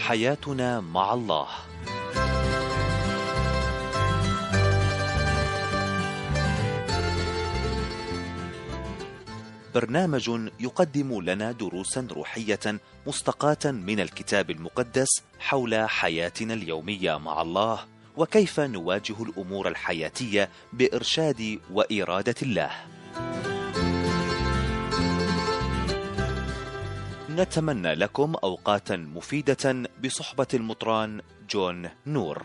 حياتنا مع الله. برنامج يقدم لنا دروسا روحية مستقاة من الكتاب المقدس حول حياتنا اليومية مع الله، وكيف نواجه الأمور الحياتية بإرشاد وإرادة الله. نتمنى لكم أوقاتا مفيدة بصحبة المطران جون نور.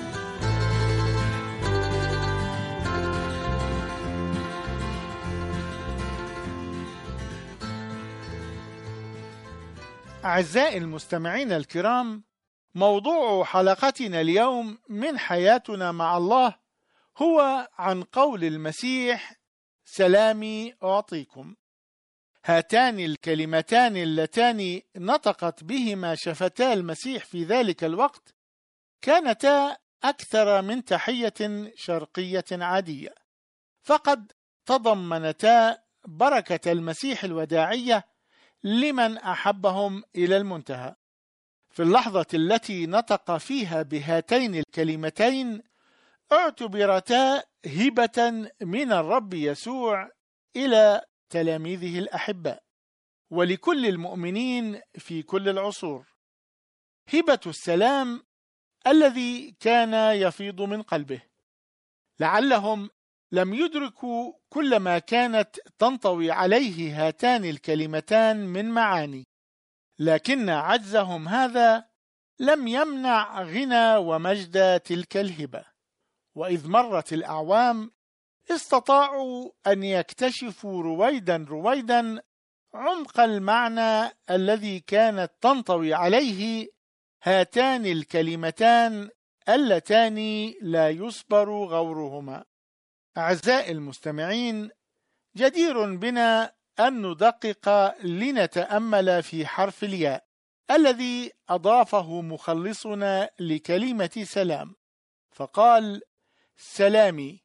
أعزائي المستمعين الكرام، موضوع حلقتنا اليوم من حياتنا مع الله هو عن قول المسيح: سلامي أعطيكم. هاتان الكلمتان اللتان نطقت بهما شفتا المسيح في ذلك الوقت كانتا أكثر من تحية شرقية عادية، فقد تضمنتا بركة المسيح الوداعية لمن أحبهم إلى المنتهى. في اللحظة التي نطق فيها بهاتين الكلمتين اعتبرتا هبة من الرب يسوع إلى تلاميذه الأحباء ولكل المؤمنين في كل العصور، هبة السلام الذي كان يفيض من قلبه. لعلهم لم يدركوا كل ما كانت تنطوي عليه هاتان الكلمتان من معاني، لكن عجزهم هذا لم يمنع غنى ومجد تلك الهبة. وإذ مرت الأعوام استطاعوا أن يكتشفوا رويدا عمق المعنى الذي كانت تنطوي عليه هاتان الكلمتان اللتان لا يصبر غورهما. أعزائي المستمعين، جدير بنا أن ندقق لنتأمل في حرف الياء الذي أضافه مخلصنا لكلمة سلام، فقال: سلامي.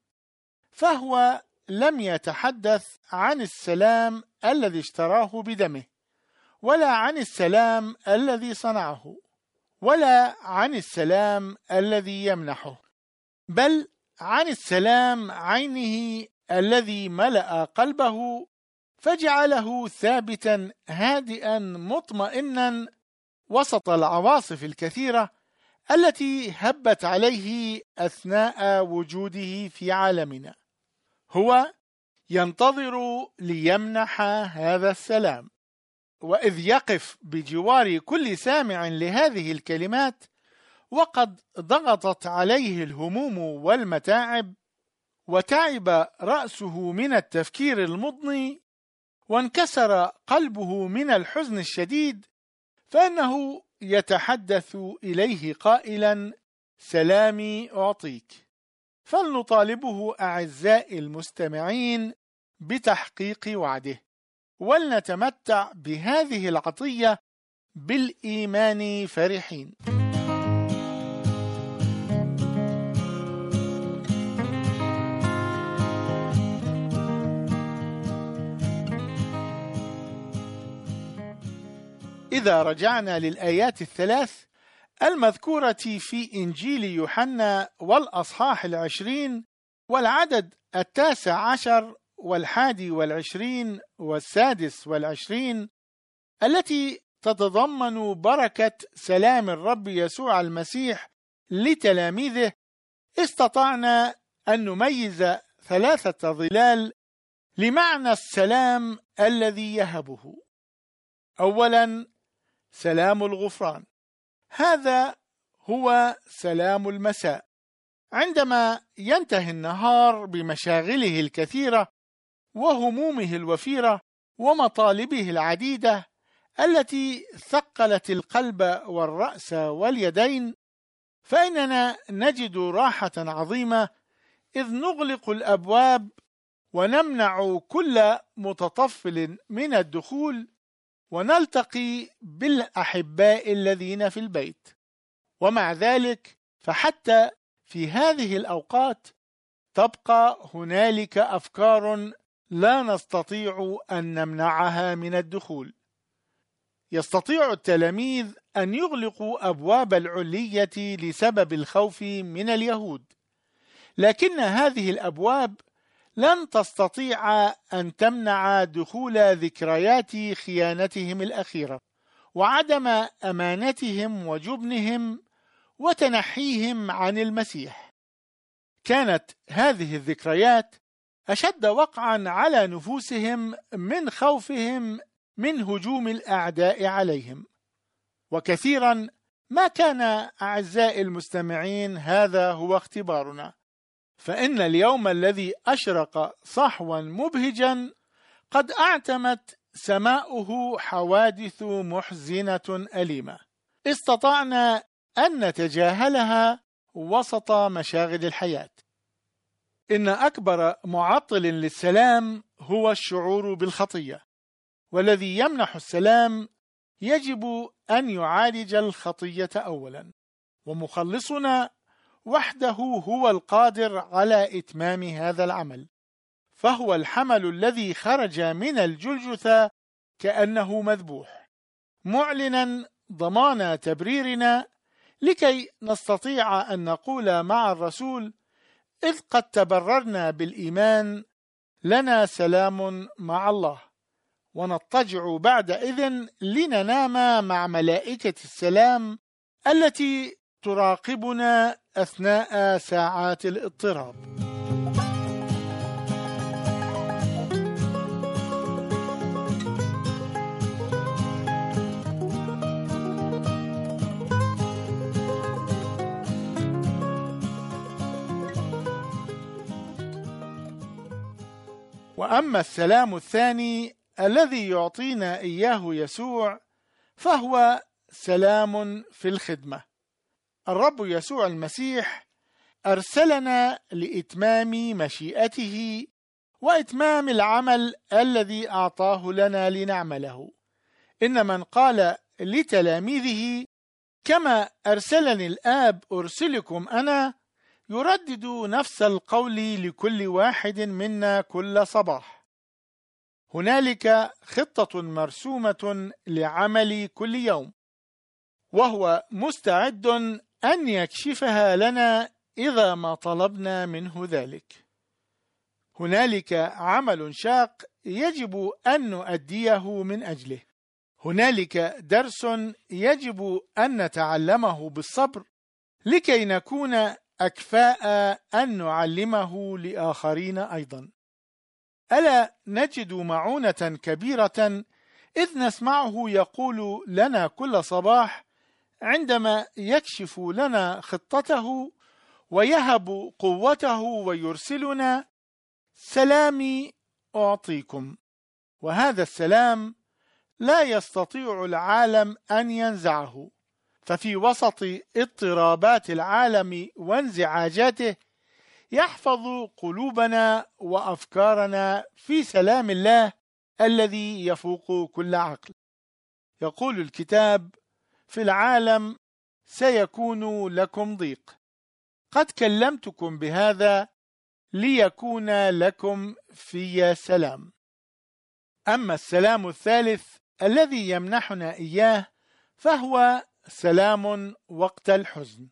فهو لم يتحدث عن السلام الذي اشتراه بدمه، ولا عن السلام الذي صنعه، ولا عن السلام الذي يمنحه، بل عن السلام عينه الذي ملأ قلبه فجعله ثابتا هادئا مطمئنا وسط العواصف الكثيرة التي هبت عليه أثناء وجوده في عالمنا. هو ينتظر ليمنح هذا السلام، وإذ يقف بجوار كل سامع لهذه الكلمات وقد ضغطت عليه الهموم والمتاعب، وتعب رأسه من التفكير المضني، وانكسر قلبه من الحزن الشديد، فإنه يتحدث إليه قائلا: سلامي أعطيك. فلنطالبه أعزائي المستمعين بتحقيق وعده، ولنتمتع بهذه العطية بالإيمان فرحين. إذا رجعنا للآيات الثلاث المذكورة في إنجيل يوحنا والأصحاح 20 والعدد 19 و21 و26 التي تتضمن بركة سلام الرب يسوع المسيح لتلاميذه، استطعنا أن نميز 3 ظلال لمعنى السلام الذي يهبه. أولا، سلام الغفران. هذا هو سلام المساء، عندما ينتهي النهار بمشاغله الكثيرة وهمومه الوفيرة ومطالبه العديدة التي ثقلت القلب والرأس واليدين، فإننا نجد راحة عظيمة إذ نغلق الأبواب ونمنع كل متطفل من الدخول، ونلتقي بالأحباء الذين في البيت. ومع ذلك فحتى في هذه الأوقات تبقى هنالك أفكار لا نستطيع أن نمنعها من الدخول. يستطيع التلاميذ أن يغلقوا أبواب العلية لسبب الخوف من اليهود، لكن هذه الأبواب لن تستطيع أن تمنع دخول ذكريات خيانتهم الأخيرة وعدم أمانتهم وجبنهم وتنحيهم عن المسيح. كانت هذه الذكريات أشد وقعا على نفوسهم من خوفهم من هجوم الأعداء عليهم. وكثيرا ما كان أعزائي المستمعين هذا هو اختبارنا، فإن اليوم الذي أشرق صحوا مبهجا قد أعتمت سماؤه حوادث محزنة أليمة استطعنا أن نتجاهلها وسط مشاغل الحياة. إن أكبر معطل للسلام هو الشعور بالخطية، والذي يمنح السلام يجب أن يعالج الخطية أولا، ومخلصنا وحده هو القادر على إتمام هذا العمل، فهو الحمل الذي خرج من الجلجثة كأنه مذبوح، معلنا ضمان تبريرنا لكي نستطيع أن نقول مع الرسول: إذ قد تبررنا بالإيمان لنا سلام مع الله، ونضطجع بعدئذ لننام مع ملائكة السلام التي تراقبنا أثناء ساعات الاضطراب. وأما السلام الثاني الذي يعطينا إياه يسوع فهو سلام في الخدمة. الرب يسوع المسيح أرسلنا لإتمام مشيئته وإتمام العمل الذي أعطاه لنا لنعمله. إن من قال لتلاميذه: كما أرسلني الآب أرسلكم أنا، يردد نفس القول لكل واحد منا كل صباح. هنالك خطة مرسومة لعمل كل يوم، وهو مستعد أن يكشفها لنا إذا ما طلبنا منه ذلك. هنالك عمل شاق يجب أن نؤديه من أجله. هنالك درس يجب أن نتعلمه بالصبر لكي نكون أكفاء أن نعلمه لآخرين أيضا. ألا نجد معونة كبيرة إذ نسمعه يقول لنا كل صباح عندما يكشف لنا خطته ويهب قوته ويرسلنا: سلامي أعطيكم. وهذا السلام لا يستطيع العالم أن ينزعه، ففي وسط اضطرابات العالم وانزعاجاته يحفظ قلوبنا وأفكارنا في سلام الله الذي يفوق كل عقل. يقول الكتاب: في العالم سيكون لكم ضيق، قد كلمتكم بهذا ليكون لكم في سلام. أما السلام الثالث الذي يمنحنا إياه فهو سلام وقت الحزن.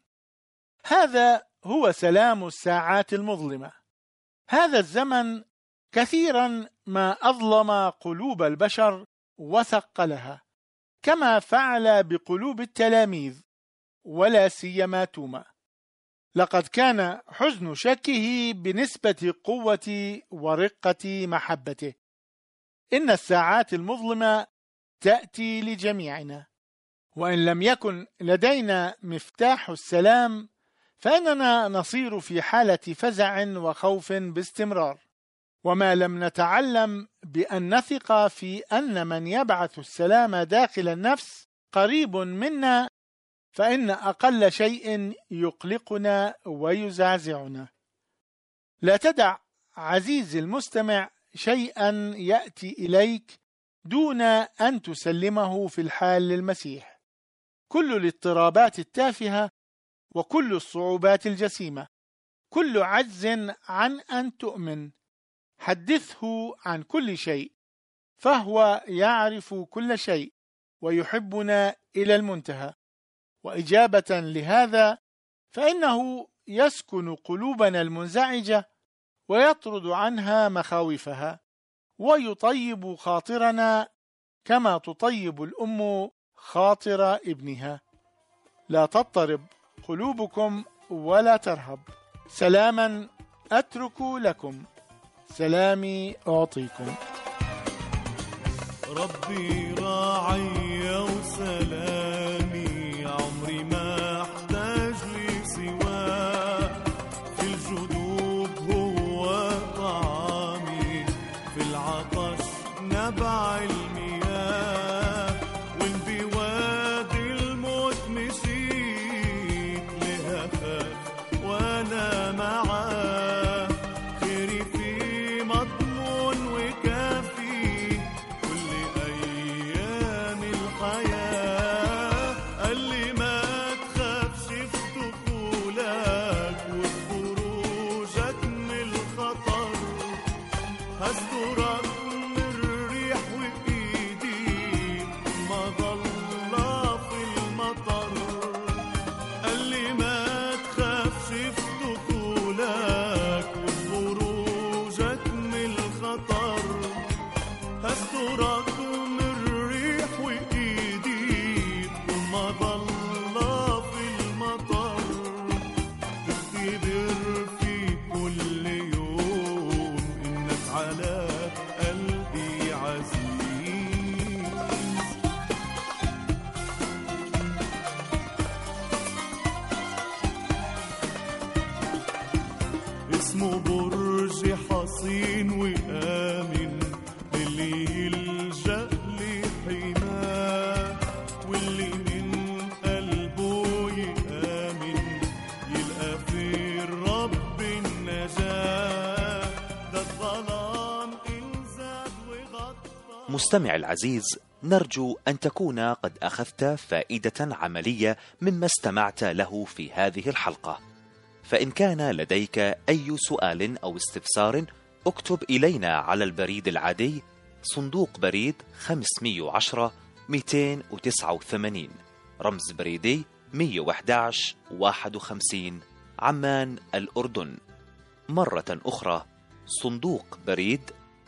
هذا هو سلام الساعات المظلمة. هذا الزمن كثيرا ما أظلم قلوب البشر وثقلها، كما فعل بقلوب التلاميذ ولا سيما توما. لقد كان حزن شكه بنسبة قوة ورقة محبته. إن الساعات المظلمة تأتي لجميعنا، وإن لم يكن لدينا مفتاح السلام فإننا نصير في حالة فزع وخوف باستمرار. وما لم نتعلم بأن نثق في أن من يبعث السلام داخل النفس قريب منا، فإن أقل شيء يقلقنا ويزعزعنا. لا تدع عزيزي المستمع شيئا يأتي إليك دون أن تسلمه في الحال للمسيح. كل الاضطرابات التافهة وكل الصعوبات الجسيمة، كل عجز عن أن تؤمن، حدثه عن كل شيء، فهو يعرف كل شيء ويحبنا إلى المنتهى. وإجابة لهذا فإنه يسكن قلوبنا المنزعجة ويطرد عنها مخاوفها، ويطيب خاطرنا كما تطيب الأم خاطر ابنها. لا تضطرب قلوبكم ولا ترهب. سلاما أترك لكم، سلامي أعطيكم. ربي راعي وسلامي، عمري ما احتاج لي سواه. في الجدوب هو طعامي، في العطش نبع المياه. وإن بوادي الموت مشيت لها خاف وأنا معاه. خيري في مضمون وكافي كل أيام الحياة. قال لي ما تخافش في دخولك وخروجك من الخطر، هسترك من الريح وإيدي ما ضل في المطر. قال لي ما تخافش في دخولك وخروجك من الخطر، هسترك من الريح وإيدي ما ضل في المطر. تختبر في كل يوم إنك على قلبي عزيز. اسمه برج حصين وآمن، اللي يلجأ لحماه، واللي من قلبه يآمن يلقى في الرب النجاة. ده الظلام إن زاد وغطى. مستمع العزيز، نرجو أن تكون قد أخذت فائدة عملية مما استمعت له في هذه الحلقة. فإن كان لديك أي سؤال أو استفسار اكتب إلينا على البريد العادي صندوق بريد 510 289 رمز بريدي 111 51 عمان الأردن. مرة أخرى صندوق بريد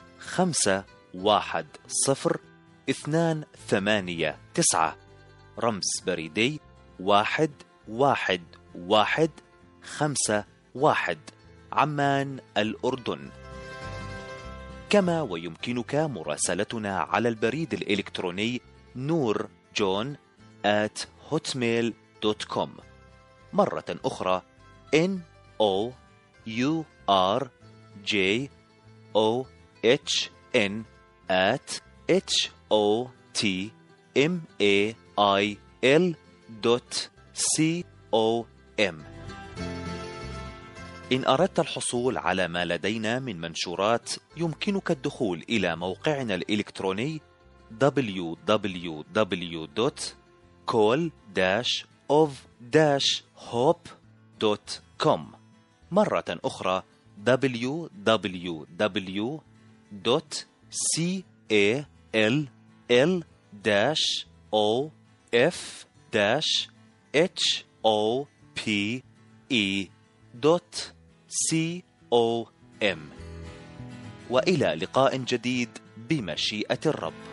510-289 رمز بريدي 11151 عمان الأردن. كما ويمكنك مراسلتنا على البريد الإلكتروني noorjohn@hotmail.com. مرة أخرى NOORJOHN@hotmail.com. إن أردت الحصول على ما لدينا من منشورات يمكنك الدخول إلى موقعنا الإلكتروني www.call-of-hope.com. مرة أخرى www.call-of-hope.com. وإلى لقاء جديد بمشيئة الرب.